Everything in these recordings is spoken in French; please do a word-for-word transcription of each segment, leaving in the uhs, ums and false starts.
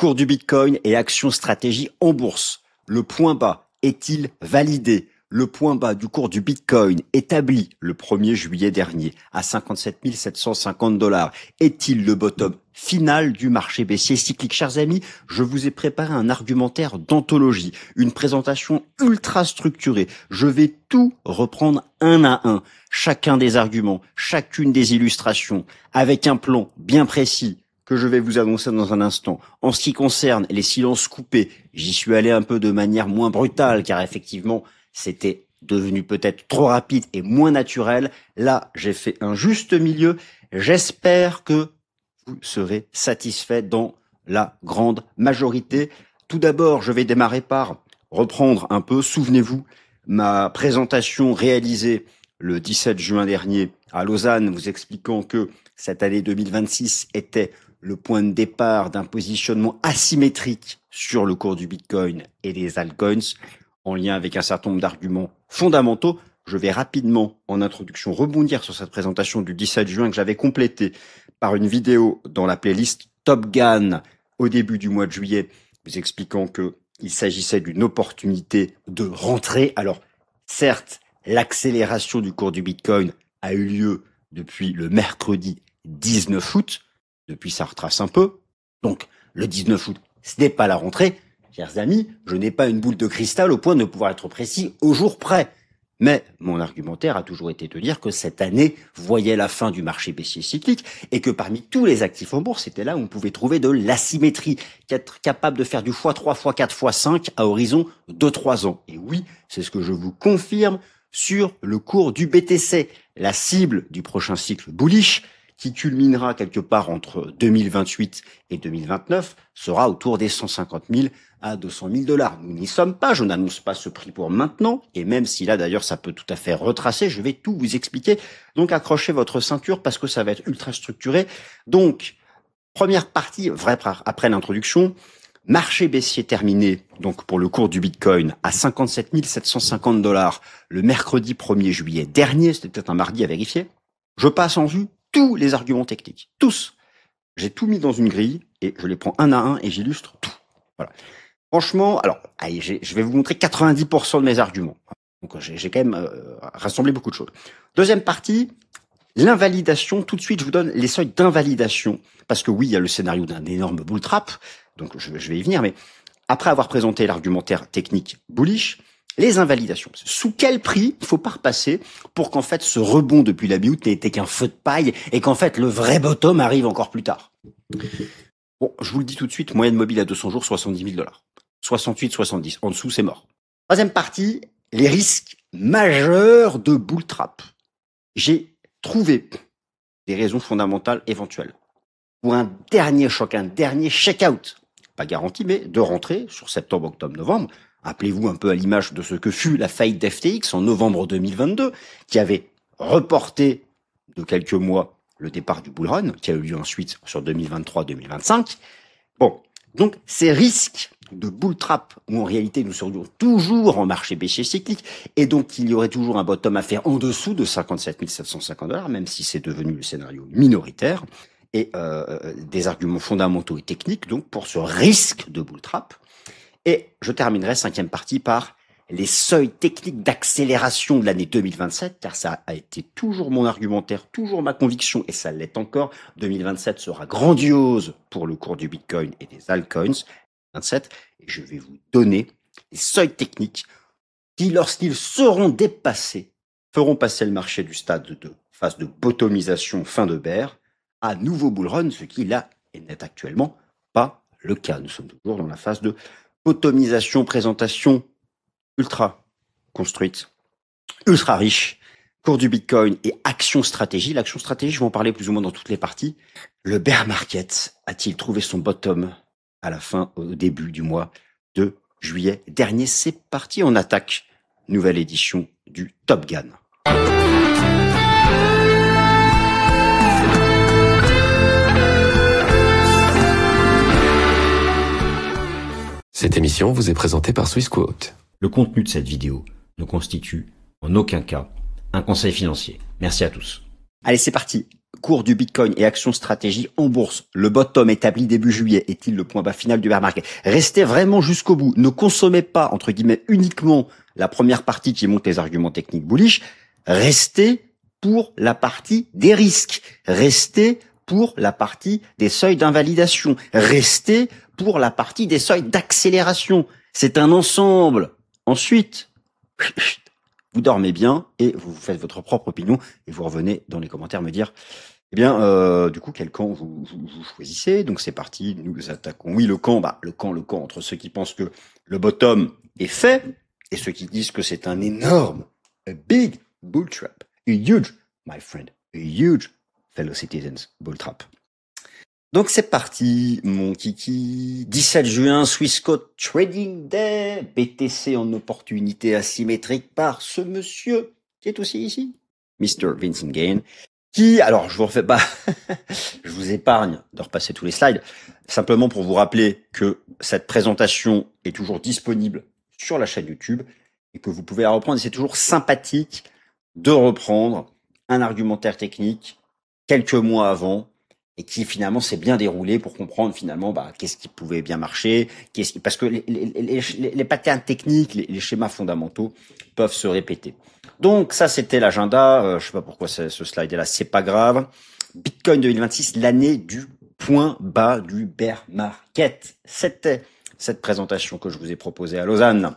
cours du Bitcoin et actions stratégie en bourse. Le point bas est-il validé? Le point bas du cours du Bitcoin établi le premier juillet dernier à cinquante-sept mille sept cent cinquante dollars est-il le bottom final du marché baissier cyclique? Chers amis, je vous ai préparé un argumentaire d'anthologie, une présentation ultra structurée. Je vais tout reprendre un à un, chacun des arguments, chacune des illustrations, avec un plan bien précis que je vais vous annoncer dans un instant. En ce qui concerne les silences coupés, j'y suis allé un peu de manière moins brutale, car effectivement, c'était devenu peut-être trop rapide et moins naturel. Là, j'ai fait un juste milieu. J'espère que vous serez satisfaits dans la grande majorité. Tout d'abord, je vais démarrer par reprendre un peu, souvenez-vous, ma présentation réalisée le dix-sept juin dernier à Lausanne, vous expliquant que cette année deux mille vingt-six était le point de départ d'un positionnement asymétrique sur le cours du Bitcoin et des altcoins, en lien avec un certain nombre d'arguments fondamentaux. Je vais rapidement, en introduction, rebondir sur cette présentation du dix-sept juin que j'avais complétée par une vidéo dans la playlist Top Gun au début du mois de juillet, vous expliquant que il s'agissait d'une opportunité de rentrée. Alors, certes, l'accélération du cours du Bitcoin a eu lieu depuis le mercredi dix-neuf août. Depuis, ça retrace un peu. Donc, le dix-neuf août, ce n'est pas la rentrée. Chers amis, je n'ai pas une boule de cristal au point de pouvoir être précis au jour près. Mais mon argumentaire a toujours été de dire que cette année voyait la fin du marché baissier cyclique et que parmi tous les actifs en bourse, c'était là où on pouvait trouver de l'asymétrie, être capable de faire du fois trois, fois quatre, fois cinq à horizon de trois ans. Et oui, c'est ce que je vous confirme sur le cours du B T C, la cible du prochain cycle bullish, qui culminera quelque part entre deux mille vingt-huit et deux mille vingt-neuf, sera autour des cent cinquante mille à deux cent mille dollars. Nous n'y sommes pas, je n'annonce pas ce prix pour maintenant, et même si là d'ailleurs ça peut tout à fait retracer, je vais tout vous expliquer. Donc accrochez votre ceinture parce que ça va être ultra structuré. Donc, première partie, vrai après l'introduction, marché baissier terminé, donc pour le cours du Bitcoin, à cinquante-sept mille sept cent cinquante dollars le mercredi premier juillet dernier, c'était peut-être un mardi à vérifier. Je passe en vue tous les arguments techniques, tous. J'ai tout mis dans une grille et je les prends un à un et j'illustre tout. Voilà. Franchement, alors, allez, je vais vous montrer quatre-vingt-dix pour cent de mes arguments. Donc, j'ai quand même euh, rassemblé beaucoup de choses. Deuxième partie, l'invalidation. Tout de suite, je vous donne les seuils d'invalidation. Parce que oui, il y a le scénario d'un énorme bull trap. Donc, je, je vais y venir. Mais après avoir présenté l'argumentaire technique bullish, les invalidations. Sous quel prix il faut pas repasser pour qu'en fait ce rebond depuis la mi-août n'ait été qu'un feu de paille et qu'en fait le vrai bottom arrive encore plus tard? Bon, je vous le dis tout de suite, moyenne mobile à deux cents jours, soixante-dix mille dollars. soixante-huit, soixante-dix. En dessous, c'est mort. Troisième partie, les risques majeurs de bull trap. J'ai trouvé des raisons fondamentales éventuelles pour un dernier choc, un dernier check-out. Pas garanti, mais de rentrée sur septembre, octobre, novembre. Appelez-vous un peu à l'image de ce que fut la faillite d'F T X en novembre deux mille vingt-deux, qui avait reporté de quelques mois le départ du bull run, qui a eu lieu ensuite sur deux mille vingt-trois deux mille vingt-cinq. Bon, donc ces risques de bull trap, où en réalité nous serions toujours en marché baissier cyclique, et donc il y aurait toujours un bottom à faire en dessous de cinquante-sept mille sept cent cinquante dollars, même si c'est devenu le scénario minoritaire, et euh, des arguments fondamentaux et techniques donc pour ce risque de bull trap. Et je terminerai cinquième partie par les seuils techniques d'accélération de l'année deux mille vingt-sept, car ça a été toujours mon argumentaire, toujours ma conviction, et ça l'est encore. deux mille vingt-sept sera grandiose pour le cours du Bitcoin et des altcoins. vingt-sept, et je vais vous donner les seuils techniques qui, lorsqu'ils seront dépassés, feront passer le marché du stade de phase de bottomisation fin de bear à nouveau bull run, ce qui là n'est actuellement pas le cas. Nous sommes toujours dans la phase de bottomisation, présentation ultra construite, ultra riche, cours du Bitcoin et action stratégie. L'action stratégie, je vais en parler plus ou moins dans toutes les parties. Le bear market a-t-il trouvé son bottom à la fin, au début du mois de juillet dernier? C'est parti, on attaque. Nouvelle édition du Top Gun. Cette émission vous est présentée par Swissquote. Le contenu de cette vidéo ne constitue en aucun cas un conseil financier. Merci à tous. Allez, c'est parti. cours du Bitcoin et action stratégie en bourse. Le bottom établi début juillet est-il le point bas final du bear market? Restez vraiment jusqu'au bout. Ne consommez pas, entre guillemets, uniquement la première partie qui montre les arguments techniques bullish. Restez pour la partie des risques. Restez pour la partie des seuils d'invalidation. Restez pour la partie des seuils d'accélération. C'est un ensemble. Ensuite, vous dormez bien et vous faites votre propre opinion et vous revenez dans les commentaires me dire, eh bien, euh, du coup, quel camp vous, vous, vous choisissez. Donc c'est parti, nous attaquons. Oui, le camp, bah, le camp, le camp entre ceux qui pensent que le bottom est fait et ceux qui disent que c'est un énorme, a big bull trap, a huge, my friend, a huge, fellow citizens, bull trap. Donc c'est parti, mon kiki. dix-sept juin, Swissquote Trading Day, B T C en opportunité asymétrique par ce monsieur qui est aussi ici, mister Vincent Gain, qui, alors je vous refais pas, je vous épargne de repasser tous les slides, simplement pour vous rappeler que cette présentation est toujours disponible sur la chaîne YouTube et que vous pouvez la reprendre. Et c'est toujours sympathique de reprendre un argumentaire technique quelques mois avant et qui finalement s'est bien déroulé pour comprendre finalement bah, qu'est-ce qui pouvait bien marcher, qu'est-ce qui... parce que les, les, les, les patterns techniques, les, les schémas fondamentaux peuvent se répéter. Donc ça c'était l'agenda, euh, je sais pas pourquoi ce slide est là, c'est pas grave. Bitcoin deux mille vingt-six, l'année du point bas du bear market. C'était cette présentation que je vous ai proposée à Lausanne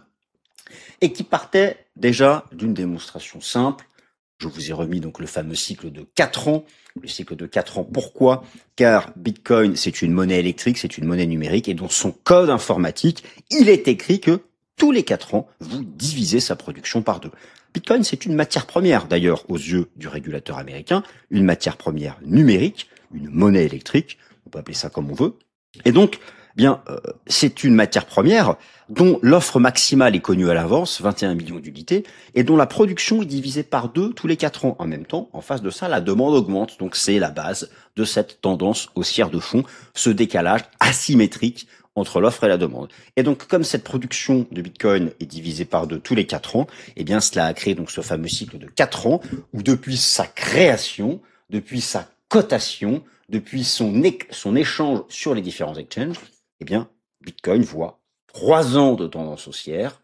et qui partait déjà d'une démonstration simple. Je vous ai remis donc le fameux cycle de quatre ans. Le cycle de quatre ans, pourquoi? Car Bitcoin, c'est une monnaie électrique, c'est une monnaie numérique, et dans son code informatique, il est écrit que tous les quatre ans, vous divisez sa production par deux. Bitcoin, c'est une matière première, d'ailleurs, aux yeux du régulateur américain, une matière première numérique, une monnaie électrique, on peut appeler ça comme on veut, et donc, bien, euh, c'est une matière première dont l'offre maximale est connue à l'avance, vingt et un millions d'unités, et dont la production est divisée par deux tous les quatre ans. En même temps, en face de ça, la demande augmente, donc c'est la base de cette tendance haussière de fond, ce décalage asymétrique entre l'offre et la demande. Et donc, comme cette production de Bitcoin est divisée par deux tous les quatre ans, eh bien, cela a créé donc ce fameux cycle de quatre ans, où depuis sa création, depuis sa cotation, depuis son, é son échange sur les différents exchanges, eh bien, Bitcoin voit trois ans de tendance haussière,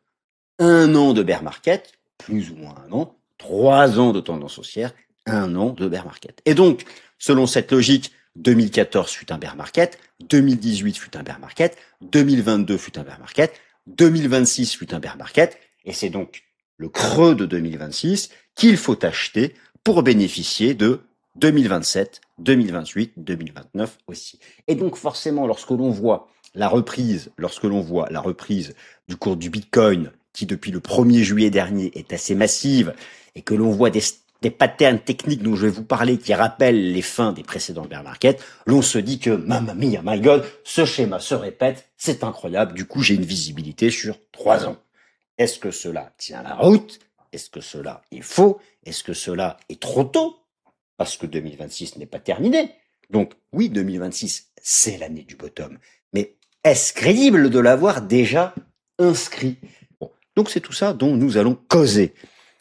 un an de bear market, plus ou moins un an, trois ans de tendance haussière, un an de bear market. Et donc, selon cette logique, deux mille quatorze fut un bear market, deux mille dix-huit fut un bear market, deux mille vingt-deux fut un bear market, deux mille vingt-six fut un bear market, et c'est donc le creux de deux mille vingt-six qu'il faut acheter pour bénéficier de deux mille vingt-sept, deux mille vingt-huit, deux mille vingt-neuf aussi. Et donc forcément, lorsque l'on voit la reprise, lorsque l'on voit la reprise du cours du Bitcoin, qui depuis le premier juillet dernier est assez massive, et que l'on voit des, des patterns techniques dont je vais vous parler qui rappellent les fins des précédents bear market, l'on se dit que, mamma mia, my God, ce schéma se répète, c'est incroyable, du coup j'ai une visibilité sur trois ans. Est-ce que cela tient la route? Est-ce que cela est faux? Est-ce que cela est trop tôt? Parce que deux mille vingt-six n'est pas terminé. Donc oui, deux mille vingt-six, c'est l'année du bottom. Mais est-ce crédible de l'avoir déjà inscrit? Bon, donc c'est tout ça dont nous allons causer.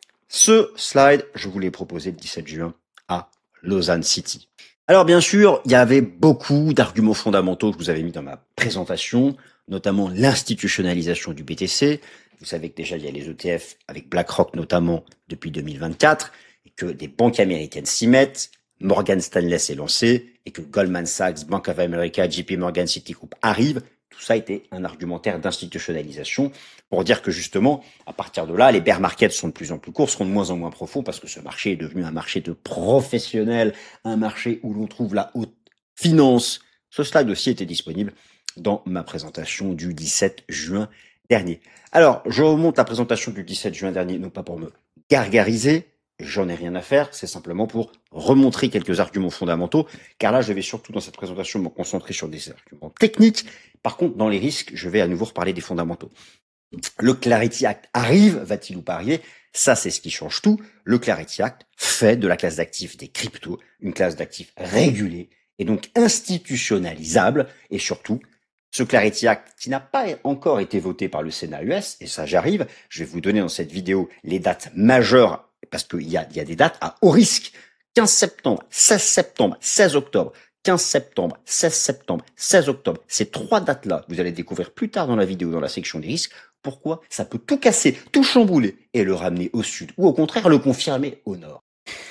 Ce slide, je vous l'ai proposé le dix-sept juin à Lausanne City. Alors bien sûr, il y avait beaucoup d'arguments fondamentaux que je vous avais mis dans ma présentation, notamment l'institutionnalisation du B T C. Vous savez que déjà il y a les E T F avec BlackRock notamment depuis deux mille vingt-quatre, et que des banques américaines s'y mettent, Morgan Stanley s'est lancé, et que Goldman Sachs, Bank of America, J P Morgan, Citigroup arrivent. Tout ça était un argumentaire d'institutionnalisation pour dire que justement, à partir de là, les bear markets sont de plus en plus courts, seront de moins en moins profonds parce que ce marché est devenu un marché de professionnels, un marché où l'on trouve la haute finance. Ce slide aussi était disponible dans ma présentation du dix-sept juin dernier. Alors, je remonte la présentation du dix-sept juin dernier, non pas pour me gargariser, j'en ai rien à faire, c'est simplement pour remontrer quelques arguments fondamentaux, car là, je vais surtout dans cette présentation me concentrer sur des arguments techniques. Par contre, dans les risques, je vais à nouveau reparler des fondamentaux. Le Clarity Act arrive, va-t-il ou pas arriver? Ça, c'est ce qui change tout. Le Clarity Act fait de la classe d'actifs des cryptos une classe d'actifs régulée et donc institutionnalisable, et surtout, ce Clarity Act qui n'a pas encore été voté par le Sénat U S, et ça j'arrive, je vais vous donner dans cette vidéo les dates majeures, parce qu'il y a, il y a des dates à haut risque quinze septembre, seize septembre, seize octobre, quinze septembre, seize septembre, seize octobre. Ces trois dates-là, vous allez découvrir plus tard dans la vidéo, dans la section des risques, pourquoi ça peut tout casser, tout chambouler et le ramener au sud ou au contraire le confirmer au nord.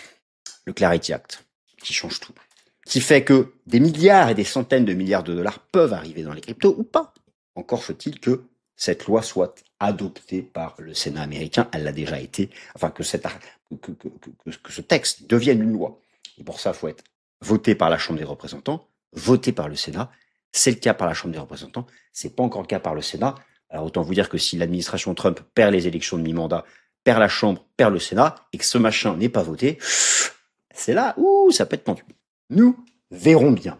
Le Clarity Act, qui change tout, qui fait que des milliards et des centaines de milliards de dollars peuvent arriver dans les cryptos ou pas. Encore faut-il que cette loi soit adoptée par le Sénat américain. Elle l'a déjà été. Enfin, que, cette, que, que, que, que ce texte devienne une loi. Et pour ça, il faut être voté par la Chambre des représentants, voté par le Sénat. C'est le cas par la Chambre des représentants. C'est pas encore le cas par le Sénat. Alors autant vous dire que si l'administration Trump perd les élections de mi-mandat, perd la Chambre, perd le Sénat, et que ce machin n'est pas voté, c'est là où ça peut être tendu. Nous verrons bien.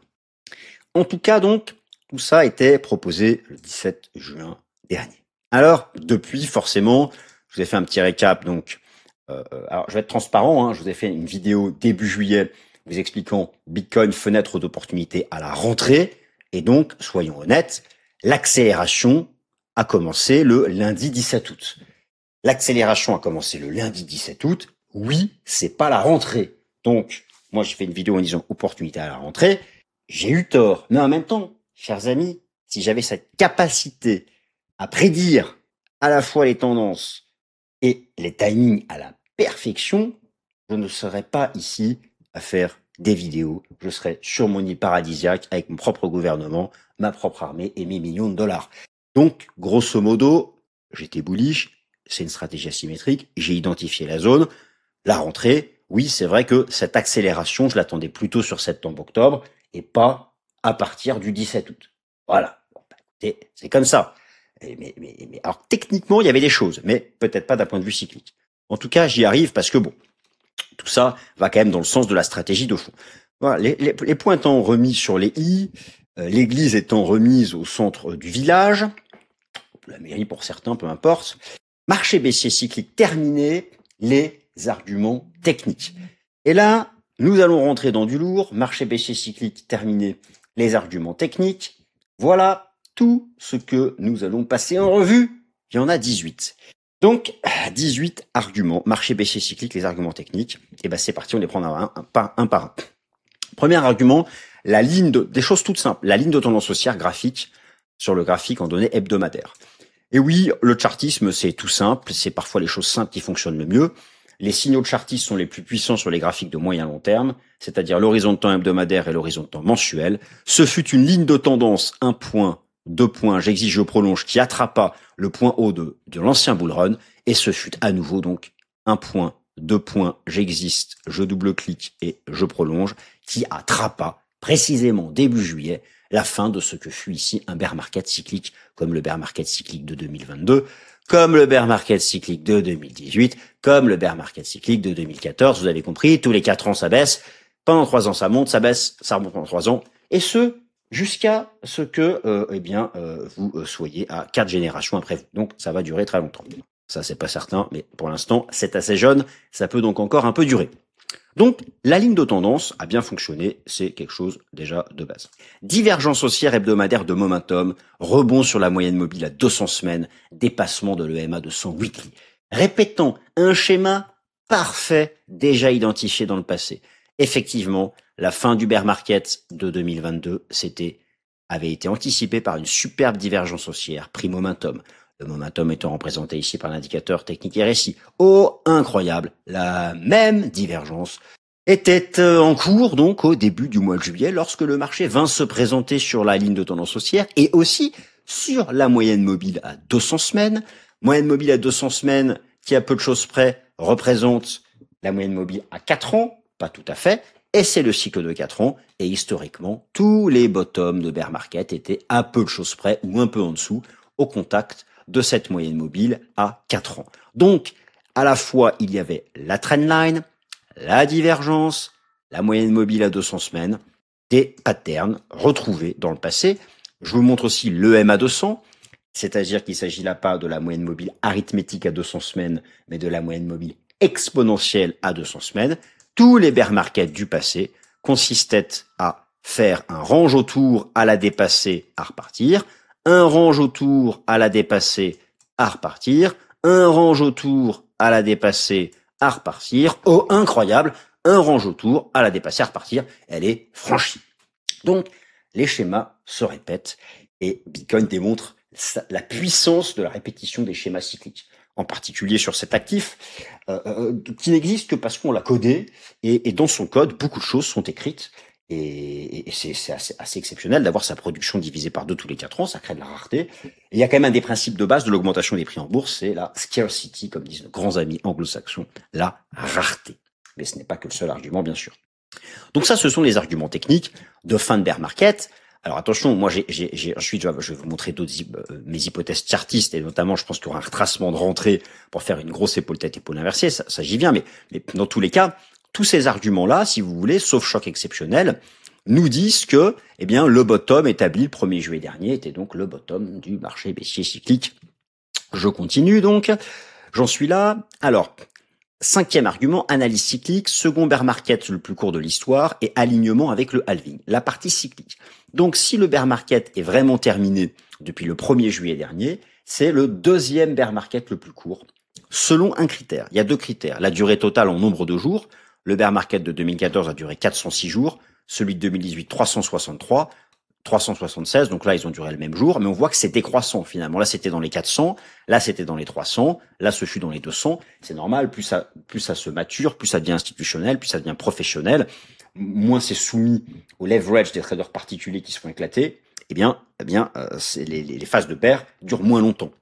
En tout cas, donc, tout ça était proposé le dix-sept juin dernier. Alors, depuis, forcément, je vous ai fait un petit récap. Donc, euh, alors, je vais être transparent. Hein, je vous ai fait une vidéo début juillet vous expliquant Bitcoin fenêtre d'opportunité à la rentrée. Et donc, soyons honnêtes, l'accélération a commencé le lundi dix-sept août. L'accélération a commencé le lundi dix-sept août. Oui, c'est pas la rentrée. Donc, moi, j'ai fait une vidéo en disant opportunité à la rentrée. J'ai eu tort. Mais en même temps, chers amis, si j'avais cette capacité à prédire à la fois les tendances et les timings à la perfection, je ne serais pas ici à faire des vidéos. Je serais sur mon île paradisiaque avec mon propre gouvernement, ma propre armée et mes millions de dollars. Donc, grosso modo, j'étais bullish, c'est une stratégie asymétrique, j'ai identifié la zone, la rentrée, oui, c'est vrai que cette accélération, je l'attendais plutôt sur septembre-octobre et pas à partir du dix-sept août. Voilà, bon, bah, écoutez, c'est comme ça. Mais, mais, mais, alors, techniquement, il y avait des choses, mais peut-être pas d'un point de vue cyclique. En tout cas, j'y arrive parce que, bon, tout ça va quand même dans le sens de la stratégie de fond. Voilà, les, les, les points étant remis sur les i, euh, l'église étant remise au centre du village, la mairie pour certains, peu importe, marché baissier cyclique terminé, les arguments techniques. Et là, nous allons rentrer dans du lourd, marché baissier cyclique terminé, les arguments techniques. Voilà tout ce que nous allons passer en revue. Il y en a dix-huit. Donc, dix-huit arguments, marché baissier cyclique, les arguments techniques. Et ben c'est parti, on les prend un, un, un, par, un par un. Premier argument, la ligne de, des choses toutes simples, la ligne de tendance haussière graphique sur le graphique en données hebdomadaires. Et oui, le chartisme, c'est tout simple, c'est parfois les choses simples qui fonctionnent le mieux. Les signaux de chartisme sont les plus puissants sur les graphiques de moyen long terme, c'est-à-dire l'horizon de temps hebdomadaire et l'horizon de temps mensuel. Ce fut une ligne de tendance, un point, deux points, j'exige, je prolonge, qui attrapa le point haut de, de l'ancien bull run, et ce fut à nouveau donc un point, deux points, j'existe, je double-clique et je prolonge, qui attrapa précisément début juillet la fin de ce que fut ici un bear market cyclique, comme le bear market cyclique de deux mille vingt-deux, comme le bear market cyclique de deux mille dix-huit, comme le bear market cyclique de deux mille quatorze, vous avez compris, tous les quatre ans ça baisse, pendant trois ans ça monte, ça baisse, ça remonte pendant trois ans, et ce, jusqu'à ce que euh, eh bien euh, vous euh, soyez à quatre générations après vous. Donc ça va durer très longtemps. Ça c'est pas certain, mais pour l'instant c'est assez jeune, ça peut donc encore un peu durer. Donc la ligne de tendance a bien fonctionné, c'est quelque chose déjà de base. Divergence haussière hebdomadaire de momentum, rebond sur la moyenne mobile à deux cents semaines, dépassement de l'E M A de cent weekly. Répétons, un schéma parfait déjà identifié dans le passé. Effectivement, la fin du bear market de deux mille vingt-deux, c'était, avait été anticipée par une superbe divergence haussière, prix momentum. Le momentum étant représenté ici par l'indicateur technique R S I. Oh, incroyable, la même divergence était en cours donc au début du mois de juillet lorsque le marché vint se présenter sur la ligne de tendance haussière et aussi sur la moyenne mobile à deux cents semaines. Moyenne mobile à deux cents semaines qui à peu de choses près représente la moyenne mobile à quatre ans, pas tout à fait, et c'est le cycle de quatre ans et historiquement tous les bottoms de bear market étaient à peu de choses près ou un peu en dessous au contact de cette moyenne mobile à quatre ans. Donc, à la fois, il y avait la trendline, la divergence, la moyenne mobile à deux cents semaines, des patterns retrouvés dans le passé. Je vous montre aussi l'E M A deux cents, c'est-à-dire qu'il ne s'agit là pas de la moyenne mobile arithmétique à deux cents semaines, mais de la moyenne mobile exponentielle à deux cents semaines. Tous les bear markets du passé consistaient à faire un range autour, à la dépasser, à repartir, un range autour, à la dépasser, à repartir, un range autour, à la dépasser, à repartir. Oh, incroyable, un range autour, à la dépasser, à repartir, elle est franchie. Donc, les schémas se répètent et Bitcoin démontre la puissance de la répétition des schémas cycliques, en particulier sur cet actif, euh, euh, qui n'existe que parce qu'on l'a codé, et, et dans son code, beaucoup de choses sont écrites, et, et c'est, c'est assez, assez exceptionnel d'avoir sa production divisée par deux tous les quatre ans, ça crée de la rareté. Et il y a quand même un des principes de base de l'augmentation des prix en bourse, c'est la scarcity, comme disent nos grands amis anglo-saxons, la rareté. Mais ce n'est pas que le seul argument, bien sûr. Donc ça, ce sont les arguments techniques de fin de bear market. Alors attention, moi j'ai, j'ai, j'ai ensuite je vais vous montrer d'autres euh, mes hypothèses chartistes, et notamment je pense qu'il y aura un retracement de rentrée pour faire une grosse épaule tête épaule inversée, ça, ça j'y viens, mais, mais dans tous les cas, tous ces arguments-là, si vous voulez, sauf choc exceptionnel, nous disent que eh bien le bottom établi le premier juillet dernier était donc le bottom du marché baissier cyclique. Je continue donc, j'en suis là. Alors, cinquième argument, analyse cyclique, second bear market le plus court de l'histoire et alignement avec le halving, la partie cyclique. Donc si le bear market est vraiment terminé depuis le premier juillet dernier, c'est le deuxième bear market le plus court, selon un critère. Il y a deux critères, la durée totale en nombre de jours. Le bear market de deux mille quatorze a duré quatre cent six jours, celui de deux mille dix-huit trois cent soixante-trois, trois cent soixante-seize, donc là ils ont duré le même jour, mais on voit que c'est décroissant finalement. Là c'était dans les quatre cents, là c'était dans les trois cents, là ce fut dans les deux cents. C'est normal, plus ça, plus ça se mature, plus ça devient institutionnel, plus ça devient professionnel, moins c'est soumis au leverage des traders particuliers qui se font éclater. Eh bien, eh bien, euh, c'est les, les, les phases de bear durent moins longtemps.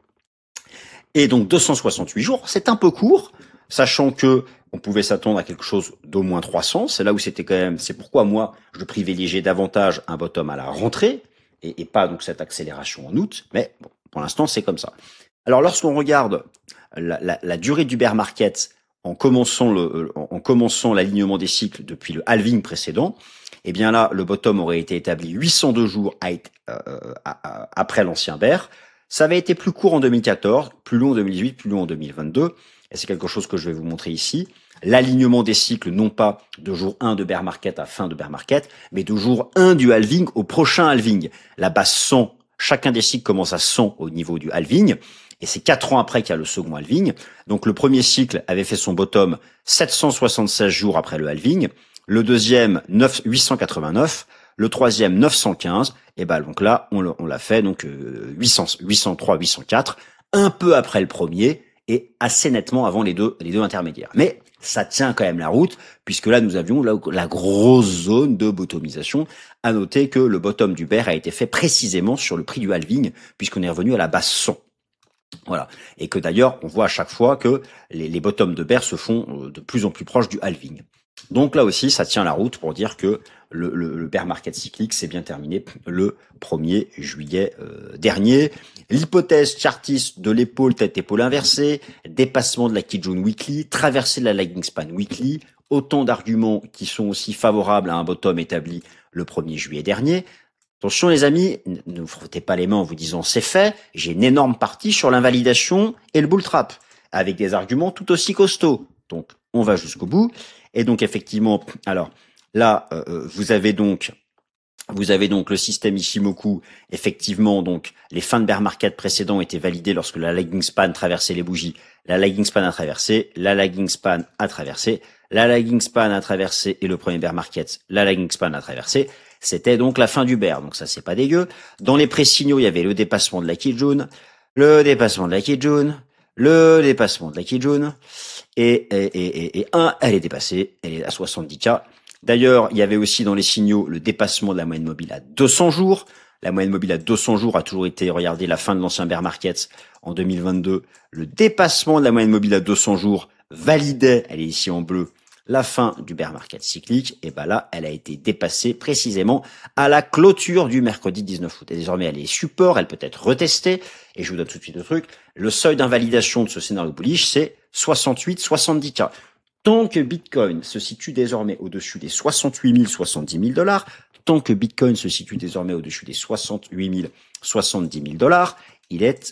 Et donc deux cent soixante-huit jours, c'est un peu court, sachant que on pouvait s'attendre à quelque chose d'au moins trois cents. C'est là où c'était quand même, c'est pourquoi moi, je privilégiais davantage un bottom à la rentrée et, et pas donc cette accélération en août. Mais bon, pour l'instant, c'est comme ça. Alors, lorsqu'on regarde la, la, la durée du bear market en commençant le, en commençant l'alignement des cycles depuis le halving précédent, eh bien là, le bottom aurait été établi huit cent deux jours à, euh, à, à, après l'ancien bear. Ça avait été plus court en deux mille quatorze, plus long en deux mille dix-huit, plus long en deux mille vingt-deux. Et c'est quelque chose que je vais vous montrer ici. L'alignement des cycles, non pas de jour un de bear market à fin de bear market, mais de jour un du halving au prochain halving. La base cent, chacun des cycles commence à cent au niveau du halving. Et c'est quatre ans après qu'il y a le second halving. Donc le premier cycle avait fait son bottom sept cent soixante-seize jours après le halving. Le deuxième, huit cent quatre-vingt-neuf. Le troisième, neuf cent quinze. Et ben donc là, on l'a fait donc huit cents, huit cent trois, huit cent quatre, un peu après le premier et assez nettement avant les deux, les deux intermédiaires. Mais ça tient quand même la route, puisque là, nous avions la, la grosse zone de bottomisation. À noter que le bottom du bear a été fait précisément sur le prix du halving, puisqu'on est revenu à la base cent. Voilà. Et que d'ailleurs, on voit à chaque fois que les, les bottoms de bear se font de plus en plus proches du halving. Donc là aussi, ça tient la route pour dire que le, le, le bear market cyclique s'est bien terminé le premier juillet euh, dernier. L'hypothèse chartiste de l'épaule tête-épaule inversée, dépassement de la Kijun Weekly, traversée de la lagging span weekly, autant d'arguments qui sont aussi favorables à un bottom établi le premier juillet dernier. Attention les amis, ne vous frottez pas les mains en vous disant c'est fait, j'ai une énorme partie sur l'invalidation et le bull trap, avec des arguments tout aussi costauds. Donc on va jusqu'au bout. Et donc effectivement, alors là, euh, vous avez donc vous avez donc le système Ishimoku. Effectivement, donc les fins de bear market précédents étaient validées lorsque la lagging span traversait les bougies. La lagging span a traversé, la lagging span a traversé, la lagging span a traversé et le premier bear market, la lagging span a traversé. C'était donc la fin du bear. Donc ça, c'est pas dégueu. Dans les pré-signaux, il y avait le dépassement de la Kijun, le dépassement de la Kijun, le dépassement de la Kijun. Et, et, et, et un, elle est dépassée, elle est à soixante-dix K. D'ailleurs, il y avait aussi dans les signaux le dépassement de la moyenne mobile à deux cents jours. La moyenne mobile à deux cents jours a toujours été, regardez, la fin de l'ancien bear market en deux mille vingt-deux. Le dépassement de la moyenne mobile à deux cents jours validait, elle est ici en bleu, la fin du bear market cyclique. Et ben là, elle a été dépassée précisément à la clôture du mercredi dix-neuf août. Et désormais, elle est support, elle peut être retestée. Et je vous donne tout de suite le truc. Le seuil d'invalidation de ce scénario bullish, c'est soixante-huit soixante-dix K. Tant que Bitcoin se situe désormais au-dessus des soixante-huit mille, soixante-dix mille dollars, tant que Bitcoin se situe désormais au-dessus des soixante-huit mille, soixante-dix mille dollars, il est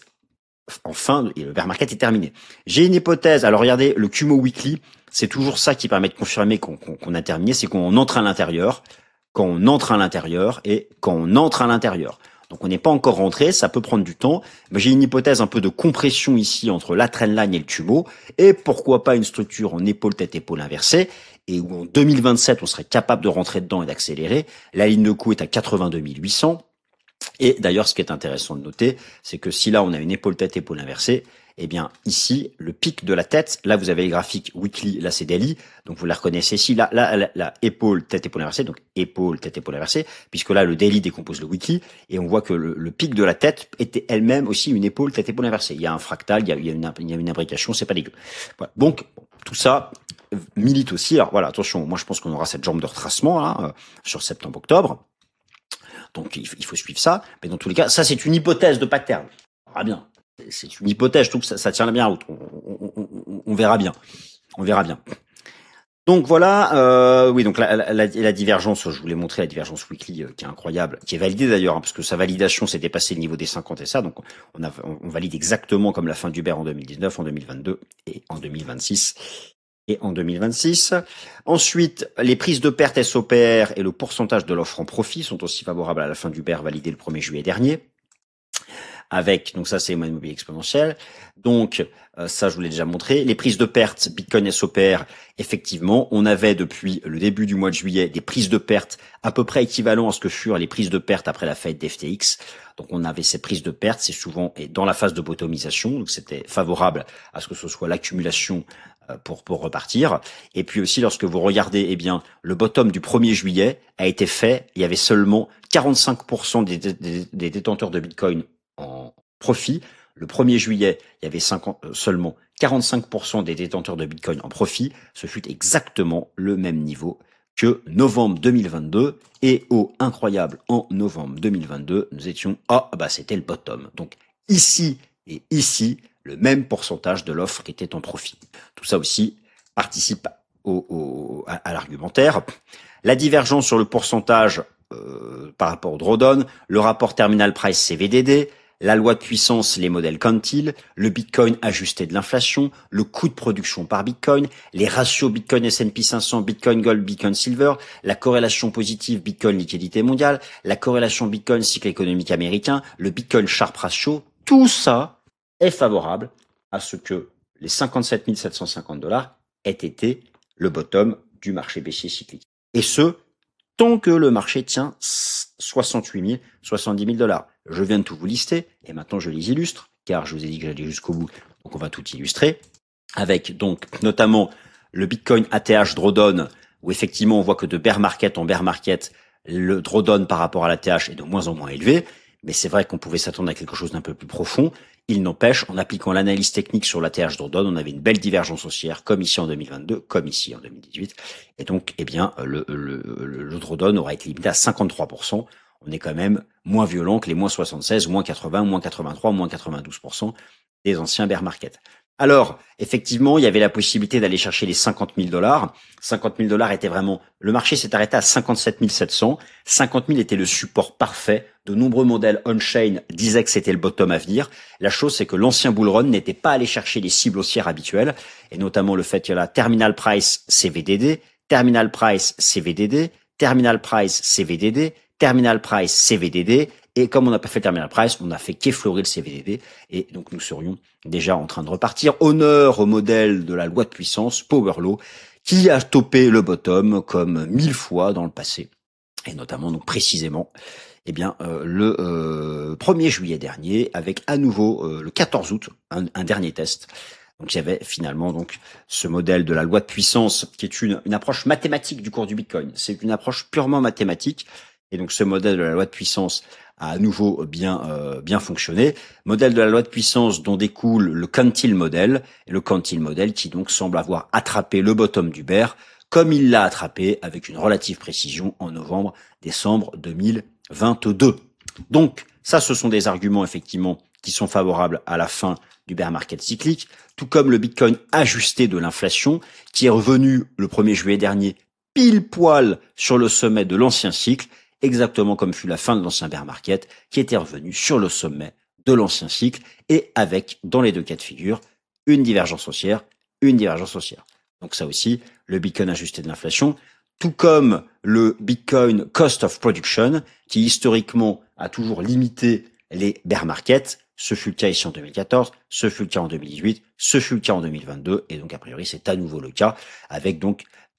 enfin, le bear market est terminé. J'ai une hypothèse. Alors regardez, le Kumo Weekly, c'est toujours ça qui permet de confirmer qu'on qu'on, qu'on a terminé, c'est qu'on entre à l'intérieur, quand on entre à l'intérieur et quand on entre à l'intérieur. Donc on n'est pas encore rentré, ça peut prendre du temps, mais j'ai une hypothèse un peu de compression ici entre la trendline et le Kumo, et pourquoi pas une structure en épaule tête épaule inversée. et où en deux mille vingt-sept, on serait capable de rentrer dedans et d'accélérer. La ligne de coût est à quatre-vingt-deux mille huit cents. Et d'ailleurs, ce qui est intéressant de noter, c'est que si là, on a une épaule-tête, épaule inversée, eh bien, ici, le pic de la tête, là, vous avez les graphiques weekly, là, c'est daily. Donc, vous la reconnaissez ici. Là, là, la, la épaule, tête, épaule inversée. Donc, épaule, tête, épaule inversée. Puisque là, le daily décompose le weekly. Et on voit que le, le pic de la tête était elle-même aussi une épaule, tête, épaule inversée. Il y a un fractal, il y a, il y a une, il y a une imbrication, c'est pas dégueu. Voilà. Donc, tout ça milite aussi. Alors, voilà, attention. Moi, je pense qu'on aura cette jambe de retracement, là, euh, sur septembre-octobre. Donc, il faut, il faut suivre ça. Mais dans tous les cas, ça, c'est une hypothèse de pattern. Ah bien. C'est une hypothèse, je trouve que ça, ça tient bien la route. On, on, on, on verra bien. On verra bien. Donc voilà, euh, oui, donc la, la, la, la divergence, je vous l'ai montré, la divergence weekly euh, qui est incroyable, qui est validée d'ailleurs, hein, parce que sa validation s'est dépassée le niveau des cinquante et ça, donc on, a, on valide exactement comme la fin du bear en deux mille dix-neuf, en deux mille vingt-deux et en deux mille vingt-six. Et en deux mille vingt-six. Ensuite, les prises de perte S O P R et le pourcentage de l'offre en profit sont aussi favorables à la fin du bear validé le premier juillet dernier. Avec, donc ça c'est les moyennes mobiles exponentielles. Donc euh, ça je vous l'ai déjà montré. Les prises de perte Bitcoin S O P R, effectivement, on avait depuis le début du mois de juillet des prises de perte à peu près équivalentes à ce que furent les prises de perte après la faillite d'F T X. Donc on avait ces prises de perte, c'est souvent et dans la phase de bottomisation, donc c'était favorable à ce que ce soit l'accumulation pour pour repartir. Et puis aussi lorsque vous regardez, eh bien le bottom du premier juillet a été fait, il y avait seulement quarante-cinq pour cent des, des, des détenteurs de Bitcoin en profit. Le premier juillet, il y avait cinquante, euh, seulement quarante-cinq pour cent des détenteurs de Bitcoin en profit. Ce fut exactement le même niveau que novembre deux mille vingt-deux. Et au incroyable, en novembre deux mille vingt-deux, nous étions, ah bah c'était le bottom. Donc ici et ici, le même pourcentage de l'offre qui était en profit. Tout ça aussi participe au, au, à, à l'argumentaire. La divergence sur le pourcentage euh, par rapport au drawdown, le rapport terminal price C V D D, la loi de puissance, les modèles quantile, le Bitcoin ajusté de l'inflation, le coût de production par Bitcoin, les ratios Bitcoin S and P cinq cents, Bitcoin Gold, Bitcoin Silver, la corrélation positive Bitcoin liquidité mondiale, la corrélation Bitcoin cycle économique américain, le Bitcoin Sharpe ratio, tout ça est favorable à ce que les cinquante-sept mille sept cent cinquante dollars aient été le bottom du marché baissier cyclique. Et ce, tant que le marché tient soixante-huit mille, soixante-dix mille dollars. Je viens de tout vous lister et maintenant je les illustre, car je vous ai dit que j'allais jusqu'au bout, donc on va tout illustrer, avec donc notamment le Bitcoin A T H drawdown, où effectivement on voit que de bear market en bear market, le drawdown par rapport à l'A T H est de moins en moins élevé, mais c'est vrai qu'on pouvait s'attendre à quelque chose d'un peu plus profond. Il n'empêche, en appliquant l'analyse technique sur l'A T H drawdown, on avait une belle divergence haussière, comme ici en deux mille vingt-deux, comme ici en deux mille dix-huit, et donc, eh bien, le, le, le, le drawdown aura été limité à cinquante-trois pour cent. On est quand même moins violent que les moins soixante-seize, moins quatre-vingts, moins quatre-vingt-trois, moins quatre-vingt-douze pour cent des anciens bear market. Alors, effectivement, il y avait la possibilité d'aller chercher les cinquante mille dollars. cinquante mille dollars était vraiment, le marché s'est arrêté à cinquante-sept mille sept cents. cinquante mille était le support parfait. De nombreux modèles on-chain disaient que c'était le bottom à venir. La chose, c'est que l'ancien bull run n'était pas allé chercher les cibles haussières habituelles, et notamment le fait qu'il y a la terminal price C V D D, terminal price C V D D, terminal price C V D D, terminal price C V D D, et comme on n'a pas fait terminal price, on n'a fait qu'effleurer le C V D D, et donc nous serions déjà en train de repartir. Honneur au modèle de la loi de puissance, Power Law, qui a topé le bottom comme mille fois dans le passé, et notamment donc précisément, eh bien euh, le euh, premier juillet dernier, avec à nouveau euh, le quatorze août, un, un dernier test. Donc il y avait finalement donc ce modèle de la loi de puissance qui est une, une approche mathématique du cours du Bitcoin. C'est une approche purement mathématique. Et donc ce modèle de la loi de puissance a à nouveau bien euh, bien fonctionné. Modèle de la loi de puissance dont découle le quantile model, et le quantile model qui donc semble avoir attrapé le bottom du bear, comme il l'a attrapé avec une relative précision en novembre-décembre deux mille vingt-deux. Donc ça, ce sont des arguments effectivement qui sont favorables à la fin du bear market cyclique, tout comme le Bitcoin ajusté de l'inflation, qui est revenu le premier juillet dernier pile poil sur le sommet de l'ancien cycle, exactement comme fut la fin de l'ancien bear market, qui était revenu sur le sommet de l'ancien cycle, et avec, dans les deux cas de figure, une divergence haussière, une divergence haussière. Donc ça aussi, le Bitcoin ajusté de l'inflation, tout comme le Bitcoin cost of production, qui historiquement a toujours limité les bear markets. Ce fut le cas ici en deux mille quatorze, ce fut le cas en deux mille dix-huit, ce fut le cas en deux mille vingt-deux, et donc a priori c'est à nouveau le cas, avec donc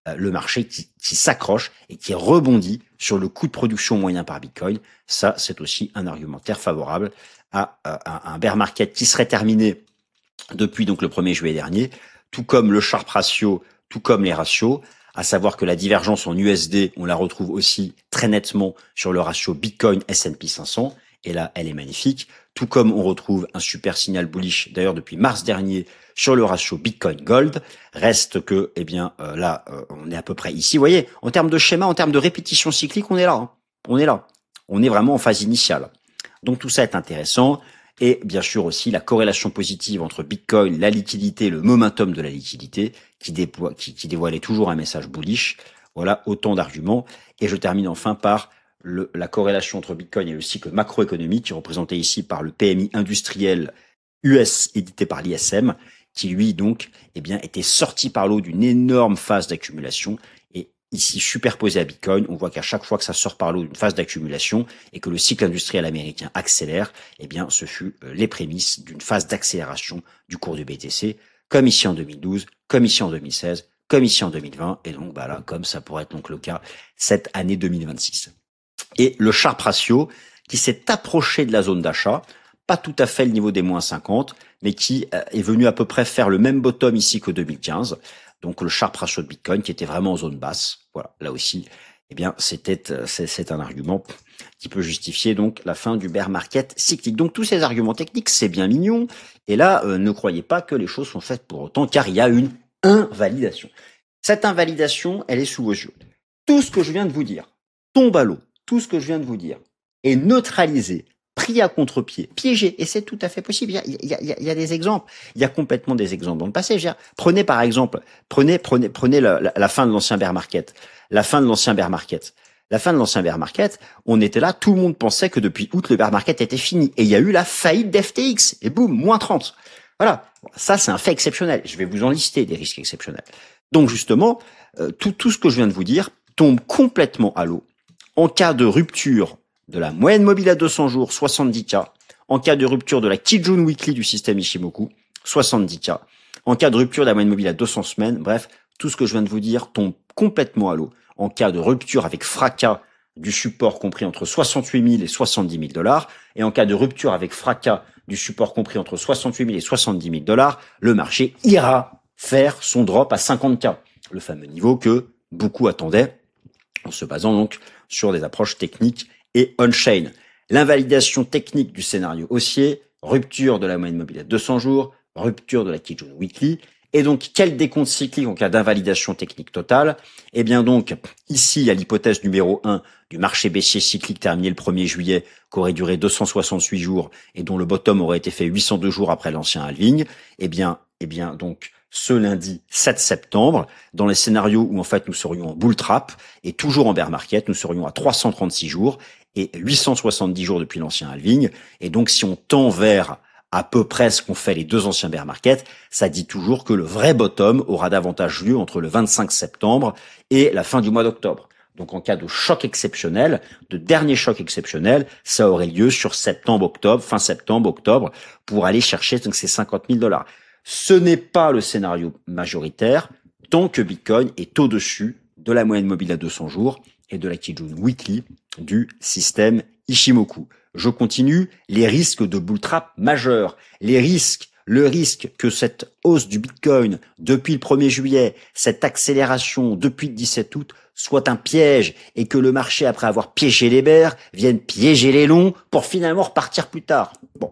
euh, le marché qui, qui s'accroche et qui rebondit sur le coût de production moyen par Bitcoin. Ça, c'est aussi un argumentaire favorable à, à, à un bear market qui serait terminé depuis donc le premier juillet dernier, tout comme le Sharpe ratio, tout comme les ratios, à savoir que la divergence en U S D, on la retrouve aussi très nettement sur le ratio Bitcoin S and P cinq cents, et là, elle est magnifique, tout comme on retrouve un super signal bullish, d'ailleurs depuis mars dernier, sur le ratio Bitcoin Gold. Reste que, eh bien, euh, là, euh, on est à peu près ici. Vous voyez, en termes de schéma, en termes de répétition cyclique, on est là. Hein. On est là. On est vraiment en phase initiale. Donc tout ça est intéressant. Et bien sûr aussi la corrélation positive entre Bitcoin, la liquidité, le momentum de la liquidité, qui, déploie, qui, qui dévoilait toujours un message bullish. Voilà autant d'arguments. Et je termine enfin par le, la corrélation entre Bitcoin et le cycle macroéconomique, qui est représenté ici par le P M I industriel U S édité par l'I S M, qui lui donc eh bien était sorti par l'eau d'une énorme phase d'accumulation. Et ici superposé à Bitcoin, on voit qu'à chaque fois que ça sort par l'eau d'une phase d'accumulation et que le cycle industriel américain accélère, eh bien ce fut les prémices d'une phase d'accélération du cours du B T C, comme ici en deux mille douze, comme ici en deux mille seize, comme ici en deux mille vingt, et donc bah là, comme ça pourrait être donc le cas cette année deux mille vingt-six. Et le Sharpe ratio qui s'est approché de la zone d'achat, pas tout à fait le niveau des moins cinquante, mais qui est venu à peu près faire le même bottom ici que deux mille quinze. Donc le Sharpe ratio de Bitcoin qui était vraiment en zone basse. Voilà, là aussi, eh bien c'était c'est, c'est un argument qui peut justifier donc la fin du bear market cyclique. Donc tous ces arguments techniques, c'est bien mignon. Et là, euh, ne croyez pas que les choses sont faites pour autant, car il y a une invalidation. Cette invalidation, elle est sous vos yeux. Tout ce que je viens de vous dire tombe à l'eau. Tout ce que je viens de vous dire est neutralisé, pris à contre-pied, piégé, et c'est tout à fait possible. Il y a, il y a, il y a des exemples. Il y a complètement des exemples dans le passé. Je veux dire, prenez par exemple, prenez, prenez, prenez la, la, la fin de l'ancien bear market. La fin de l'ancien bear market. La fin de l'ancien bear market, on était là, tout le monde pensait que depuis août, le bear market était fini. Et il y a eu la faillite d'F T X. Et boum, moins trente. Voilà. Ça, c'est un fait exceptionnel. Je vais vous en lister des risques exceptionnels. Donc justement, euh, tout, tout ce que je viens de vous dire tombe complètement à l'eau en cas de rupture de la moyenne mobile à deux cents jours, soixante-dix K. En cas de rupture de la Kijun Weekly du système Ichimoku, soixante-dix K. En cas de rupture de la moyenne mobile à deux cents semaines, bref, tout ce que je viens de vous dire tombe complètement à l'eau. En cas de rupture avec fracas du support compris entre soixante-huit mille et soixante-dix mille dollars, et en cas de rupture avec fracas du support compris entre soixante-huit mille et soixante-dix mille dollars, le marché ira faire son drop à cinquante K. Le fameux niveau que beaucoup attendaient en se basant donc sur des approches techniques et on-chain. L'invalidation technique du scénario haussier, rupture de la moyenne mobile à deux cents jours, rupture de la Kijun Weekly, et donc quel décompte cyclique en cas d'invalidation technique totale? Eh bien donc, ici, il y a l'hypothèse numéro un du marché baissier cyclique terminé le premier juillet, qui aurait duré deux cent soixante-huit jours et dont le bottom aurait été fait huit cent deux jours après l'ancien halving. Eh bien, eh bien donc, ce lundi sept septembre, dans les scénarios où en fait nous serions en bull trap et toujours en bear market, nous serions à trois cent trente-six jours et huit cent soixante-dix jours depuis l'ancien halving. Et donc si on tend vers à peu près ce qu'ont fait les deux anciens bear market, ça dit toujours que le vrai bottom aura davantage lieu entre le vingt-cinq septembre et la fin du mois d'octobre. Donc en cas de choc exceptionnel, de dernier choc exceptionnel, ça aurait lieu sur septembre, octobre, fin septembre, octobre, pour aller chercher donc ces cinquante mille dollars. Ce n'est pas le scénario majoritaire tant que Bitcoin est au-dessus de la moyenne mobile à deux cents jours et de la Kijun Weekly du système Ichimoku. Je continue, les risques de bull trap majeurs, les risques, le risque que cette hausse du Bitcoin depuis le premier juillet, cette accélération depuis le dix-sept août soit un piège et que le marché, après avoir piégé les bears, vienne piéger les longs pour finalement repartir plus tard. Bon.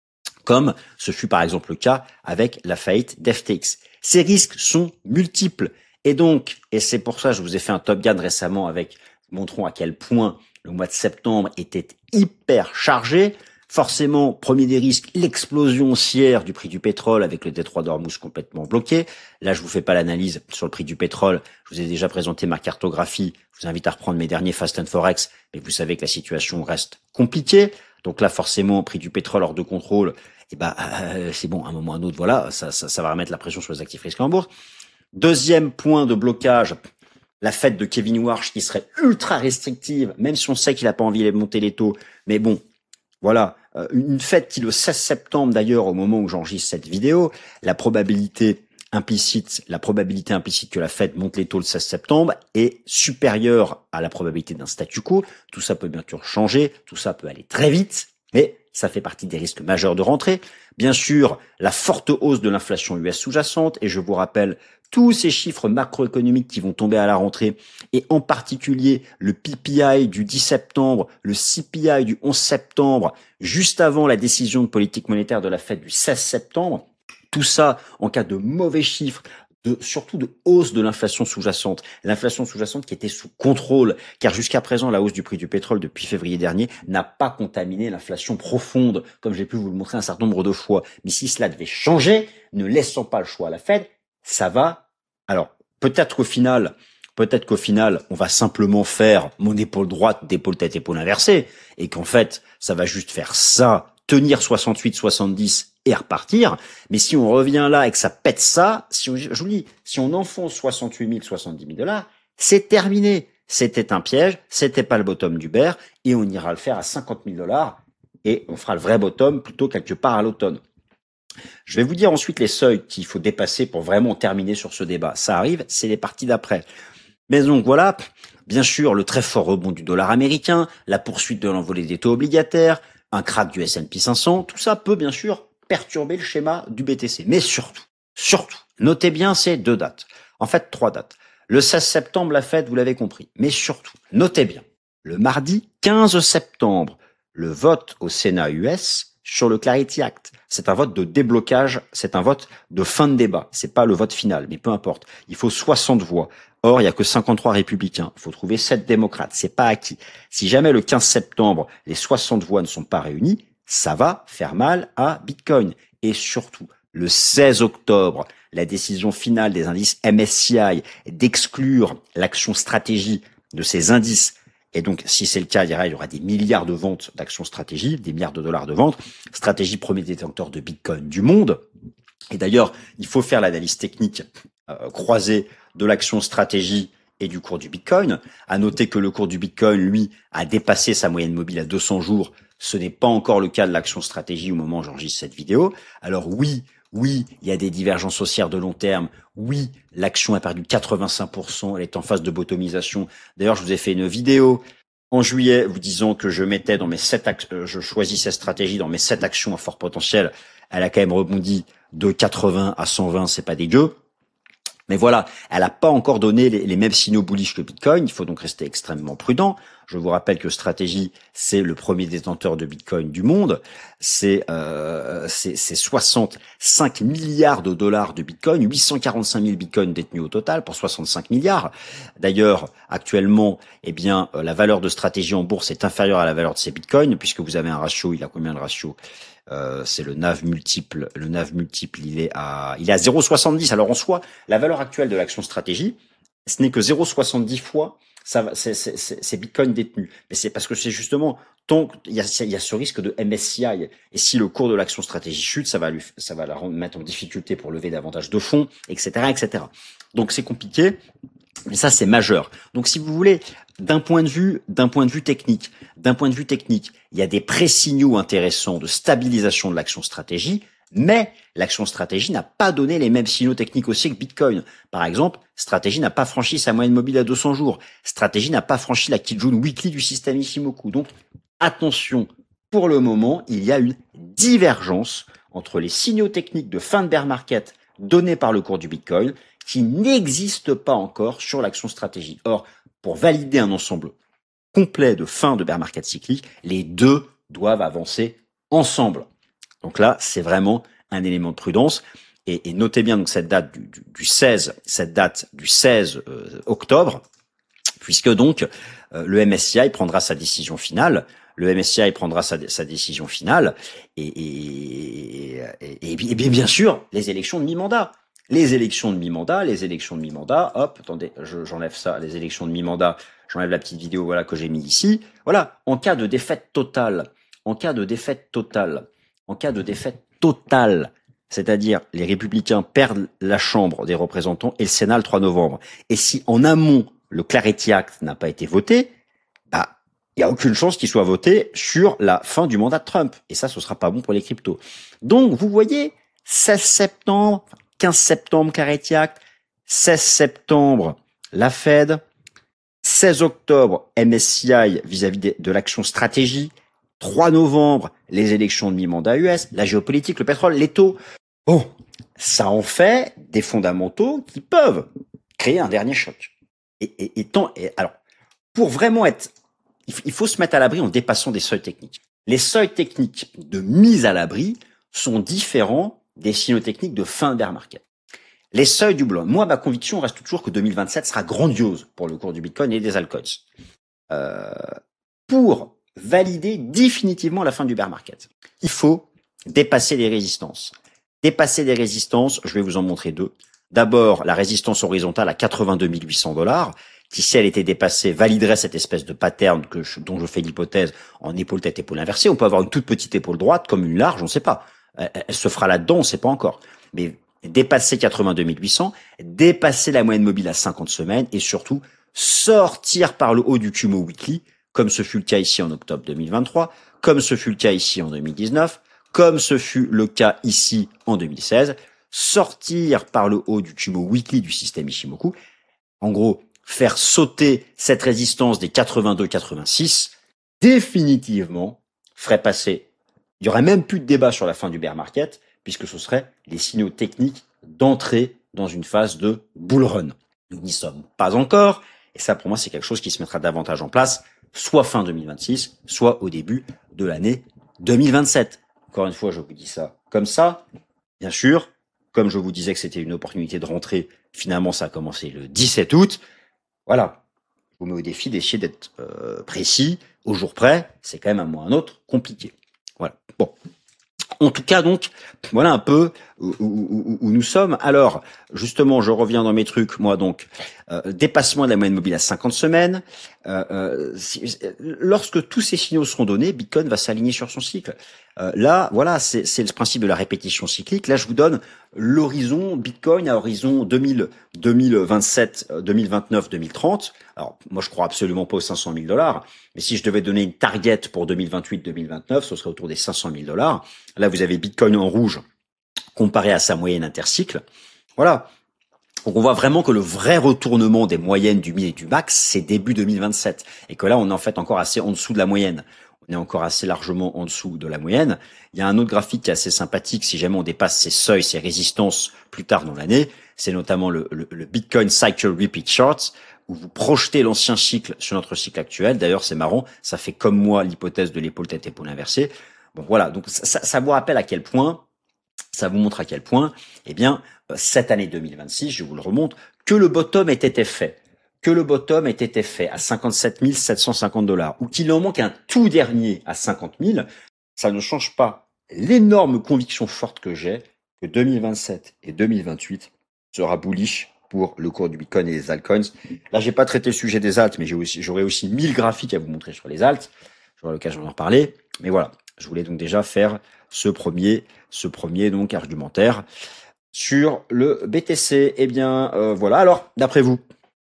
Comme ce fut par exemple le cas avec la faillite d'F T X. Ces risques sont multiples. Et donc, et c'est pour ça que je vous ai fait un Top Gun récemment avec, montrons à quel point le mois de septembre était hyper chargé. Forcément, premier des risques, l'explosion haussière du prix du pétrole avec le détroit d'Ormuz complètement bloqué. Là, je vous fais pas l'analyse sur le prix du pétrole. Je vous ai déjà présenté ma cartographie. Je vous invite à reprendre mes derniers Fast and Forex. Mais vous savez que la situation reste compliquée. Donc là, forcément, prix du pétrole hors de contrôle, eh ben, euh, c'est bon, à un moment ou à un autre, voilà, ça, ça, ça va remettre la pression sur les actifs risqués en bourse. Deuxième point de blocage, la fête de Kevin Warsh qui serait ultra restrictive, même si on sait qu'il n'a pas envie de monter les taux. Mais bon, voilà, euh, une fête qui le seize septembre d'ailleurs, au moment où j'enregistre cette vidéo, la probabilité implicite, la probabilité implicite que la Fed monte les taux le seize septembre est supérieure à la probabilité d'un statu quo. Tout ça peut bien sûr changer, tout ça peut aller très vite, mais ça fait partie des risques majeurs de rentrée. Bien sûr, la forte hausse de l'inflation U S sous-jacente, et je vous rappelle tous ces chiffres macroéconomiques qui vont tomber à la rentrée, et en particulier le P P I du dix septembre, le C P I du onze septembre, juste avant la décision de politique monétaire de la Fed du seize septembre. Tout ça, en cas de mauvais chiffres, de, surtout de hausse de l'inflation sous-jacente. L'inflation sous-jacente qui était sous contrôle, car jusqu'à présent, la hausse du prix du pétrole depuis février dernier n'a pas contaminé l'inflation profonde, comme j'ai pu vous le montrer un certain nombre de fois. Mais si cela devait changer, ne laissant pas le choix à la Fed, ça va. Alors, peut-être qu'au final, peut-être qu'au final, on va simplement faire mon épaule droite d'épaule tête épaule inversée, et qu'en fait, ça va juste faire ça, tenir soixante-huit soixante-dix et repartir. Mais si on revient là et que ça pète ça, si on, je vous dis, si on enfonce soixante-huit mille, soixante-dix mille dollars, c'est terminé. C'était un piège, c'était pas le bottom du bear, et on ira le faire à cinquante mille dollars, et on fera le vrai bottom plutôt quelque part à l'automne. Je vais vous dire ensuite les seuils qu'il faut dépasser pour vraiment terminer sur ce débat. Ça arrive, c'est les parties d'après. Mais donc voilà, bien sûr, le très fort rebond du dollar américain, la poursuite de l'envolée des taux obligataires, un crack du S and P cinq cents, tout ça peut bien sûr perturber le schéma du B T C. Mais surtout, surtout, notez bien ces deux dates. En fait, trois dates. Le seize septembre, la Fed, vous l'avez compris. Mais surtout, notez bien, le mardi quinze septembre, le vote au Sénat U S sur le Clarity Act. C'est un vote de déblocage, c'est un vote de fin de débat. C'est pas le vote final, mais peu importe. Il faut soixante voix. Or, il y a que cinquante-trois républicains. Il faut trouver sept démocrates. C'est pas acquis. Si jamais le quinze septembre, les soixante voix ne sont pas réunies, ça va faire mal à Bitcoin. Et surtout, le seize octobre, la décision finale des indices M S C I d'exclure l'action stratégie de ces indices. Et donc, si c'est le cas, il y aura des milliards de ventes d'actions stratégie, des milliards de dollars de ventes. Stratégie premier détenteur de Bitcoin du monde. Et d'ailleurs, il faut faire l'analyse technique euh, croisée de l'action stratégie et du cours du Bitcoin. À noter que le cours du Bitcoin, lui, a dépassé sa moyenne mobile à deux cents jours. Ce n'est pas encore le cas de l'action stratégie au moment où j'enregistre cette vidéo. Alors oui, oui, il y a des divergences haussières de long terme. Oui, l'action a perdu quatre-vingt-cinq pour cent. Elle est en phase de bottomisation. D'ailleurs, je vous ai fait une vidéo en juillet vous disant que je mettais dans mes sept, ac- je choisissais cette stratégie dans mes sept actions à fort potentiel. Elle a quand même rebondi de quatre-vingts à cent vingt. C'est pas dégueu. Mais voilà, elle n'a pas encore donné les, les mêmes signaux bullish que Bitcoin. Il faut donc rester extrêmement prudent. Je vous rappelle que Stratégie, c'est le premier détenteur de Bitcoin du monde. C'est euh, c'est soixante-cinq milliards de dollars de Bitcoin, huit cent quarante-cinq mille Bitcoins détenus au total pour soixante-cinq milliards. D'ailleurs, actuellement, eh bien, euh, la valeur de Stratégie en bourse est inférieure à la valeur de ces Bitcoins, puisque vous avez un ratio. Il a combien le ratio? Euh, c'est le N A V multiple. Le N A V multiple, il est à, il est à zéro virgule soixante-dix. Alors en soi, la valeur actuelle de l'action stratégie, ce n'est que zéro virgule soixante-dix fois ça, c'est, c'est, c'est, c'est Bitcoin détenu. Mais c'est parce que c'est justement tant il y a, il y a ce risque de M S C I. Et si le cours de l'action stratégie chute, ça va lui, ça va la mettre en difficulté pour lever davantage de fonds, et cetera, et cetera. Donc c'est compliqué. Mais ça, c'est majeur. Donc, si vous voulez, d'un point de vue, d'un point de vue technique, d'un point de vue technique, il y a des pré-signaux intéressants de stabilisation de l'action stratégie, mais l'action stratégie n'a pas donné les mêmes signaux techniques aussi que Bitcoin. Par exemple, stratégie n'a pas franchi sa moyenne mobile à deux cents jours. Stratégie n'a pas franchi la Kijun Weekly du système Ichimoku. Donc, attention, pour le moment, il y a une divergence entre les signaux techniques de fin de bear market donnés par le cours du Bitcoin qui n'existe pas encore sur l'action stratégie. Or, pour valider un ensemble complet de fin de bear market cyclique, les deux doivent avancer ensemble. Donc là, c'est vraiment un élément de prudence. Et, et notez bien donc cette date du, du, du seize, cette date du seize euh, octobre, puisque donc euh, le M S C I prendra sa décision finale. Le M S C I prendra sa, sa décision finale. Et, et, et, et, et bien, bien sûr, les élections de mi-mandat. Les élections de mi-mandat, les élections de mi-mandat, hop, attendez, je, j'enlève ça, les élections de mi-mandat, j'enlève la petite vidéo, voilà, que j'ai mis ici. Voilà, en cas de défaite totale, en cas de défaite totale, en cas de défaite totale, c'est-à-dire les républicains perdent la Chambre des représentants et le Sénat le trois novembre. Et si en amont, le Clarity Act n'a pas été voté, bah, il n'y a aucune chance qu'il soit voté sur la fin du mandat de Trump. Et ça, ce sera pas bon pour les cryptos. Donc, vous voyez, seize septembre, quinze septembre, Clarity Act. seize septembre, la Fed. seize octobre, M S C I vis-à-vis de, de l'action stratégie. trois novembre, les élections de mi-mandat U S, la géopolitique, le pétrole, les taux. Bon, ça en fait des fondamentaux qui peuvent créer un dernier choc. Et, et, et, tant, et alors, pour vraiment être, il faut se mettre à l'abri en dépassant des seuils techniques. Les seuils techniques de mise à l'abri sont différents des signaux techniques de fin bear market. Les seuils du blanc. Moi, ma conviction reste toujours que deux mille vingt-sept sera grandiose pour le cours du Bitcoin et des altcoins. Euh, pour valider définitivement la fin du bear market, il faut dépasser les résistances. Dépasser les résistances, je vais vous en montrer deux. D'abord, la résistance horizontale à quatre-vingt-deux mille huit cents dollars, qui, si elle était dépassée, validerait cette espèce de pattern que je, dont je fais l'hypothèse en épaule tête épaule inversée. On peut avoir une toute petite épaule droite comme une large, on ne sait pas. Elle, elle se fera là-dedans, on ne sait pas encore. Mais dépasser quatre-vingt-deux mille huit cents, dépasser la moyenne mobile à cinquante semaines et surtout sortir par le haut du Kumo Weekly, comme ce fut le cas ici en octobre deux mille vingt-trois, comme ce fut le cas ici en deux mille dix-neuf, comme ce fut le cas ici en deux mille seize, sortir par le haut du Kumo Weekly du système Ichimoku, en gros, faire sauter cette résistance des quatre-vingt-deux quatre-vingt-six, définitivement ferait passer, il y aurait même plus de débat sur la fin du bear market, puisque ce seraient les signaux techniques d'entrée dans une phase de bull run. Nous n'y sommes pas encore, et ça pour moi c'est quelque chose qui se mettra davantage en place, soit fin deux mille vingt-six, soit au début de l'année deux mille vingt-sept. Encore une fois, je vous dis ça comme ça, bien sûr, comme je vous disais que c'était une opportunité de rentrer, finalement ça a commencé le dix-sept août, voilà. Je vous mets au défi d'essayer d'être euh, précis, au jour près, c'est quand même un moment ou un autre compliqué. Voilà, bon. En tout cas, donc, voilà un peu où, où, où nous sommes. Alors, justement, je reviens dans mes trucs. Moi, donc, euh, dépassement de la moyenne mobile à cinquante semaines. Euh, euh, si, lorsque tous ces signaux seront donnés, Bitcoin va s'aligner sur son cycle. Euh, là, voilà, c'est, c'est le principe de la répétition cyclique. Là, je vous donne l'horizon Bitcoin à horizon deux mille, deux mille vingt-sept, deux mille vingt-neuf, deux mille trente. Alors, moi, je crois absolument pas aux cinq cent mille dollars. Mais si je devais donner une target pour deux mille vingt-huit, deux mille vingt-neuf, ce serait autour des cinq cent mille dollars. Là, vous avez Bitcoin en rouge comparé à sa moyenne intercycle. Voilà. Donc, on voit vraiment que le vrai retournement des moyennes du mi et du max, c'est début deux mille vingt-sept. Et que là, on est en fait encore assez en dessous de la moyenne. On est encore assez largement en dessous de la moyenne. Il y a un autre graphique qui est assez sympathique si jamais on dépasse ces seuils, ces résistances plus tard dans l'année. C'est notamment le, le, le Bitcoin Cycle Repeat Chart, où vous projetez l'ancien cycle sur notre cycle actuel. D'ailleurs, c'est marrant, ça fait comme moi l'hypothèse de l'épaule tête épaule inversée. Bon, voilà, donc ça, ça vous rappelle à quel point, ça vous montre à quel point, eh bien, cette année deux mille vingt-six, je vous le remonte, que le bottom était fait. que le bottom ait été fait à cinquante-sept mille sept cent cinquante dollars ou qu'il en manque un tout dernier à cinquante mille, ça ne change pas l'énorme conviction forte que j'ai que deux mille vingt-sept et deux mille vingt-huit sera bullish pour le cours du Bitcoin et des altcoins. Là, j'ai pas traité le sujet des alts, mais j'ai aussi, j'aurai aussi mille graphiques à vous montrer sur les alts. J'aurai l'occasion d'en reparler. Mais voilà, je voulais donc déjà faire ce premier, ce premier donc argumentaire sur le B T C. Eh bien, euh, voilà. Alors, d'après vous,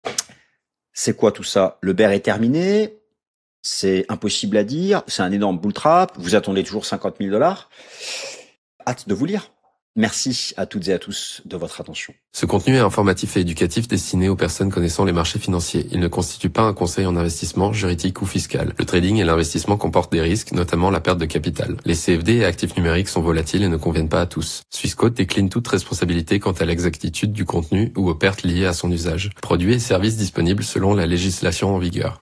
c'est quoi tout ça? Le bear est terminé? C'est impossible à dire. C'est un énorme bull trap. Vous attendez toujours cinquante mille dollars. Hâte de vous lire. Merci à toutes et à tous de votre attention. Ce contenu est informatif et éducatif destiné aux personnes connaissant les marchés financiers. Il ne constitue pas un conseil en investissement, juridique ou fiscal. Le trading et l'investissement comportent des risques, notamment la perte de capital. Les C F D et actifs numériques sont volatiles et ne conviennent pas à tous. Swissquote décline toute responsabilité quant à l'exactitude du contenu ou aux pertes liées à son usage. Produits et services disponibles selon la législation en vigueur.